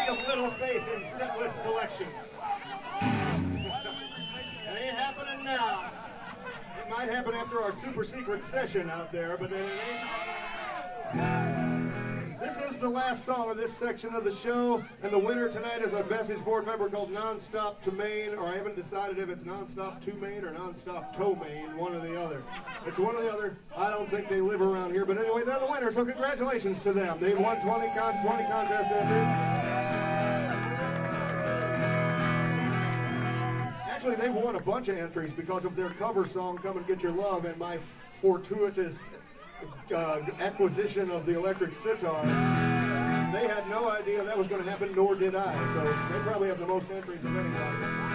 of little faith in setlist selection. It ain't happening now. It might happen after our super secret session out there, but it ain't. This is the last song of this section of the show, and the winner tonight is a message board member called Nonstop to Maine, or I haven't decided if it's Nonstop to Maine or Nonstop to Maine, one or the other. It's one or the other. I don't think they live around here, but anyway, they're the winner, so congratulations to them. They've won 20 contest entries. Actually, they've won a bunch of entries because of their cover song, Come and Get Your Love, and my fortuitous acquisition of the electric sitar. They had no idea that was going to happen, nor did I, so they probably have the most entries of anybody.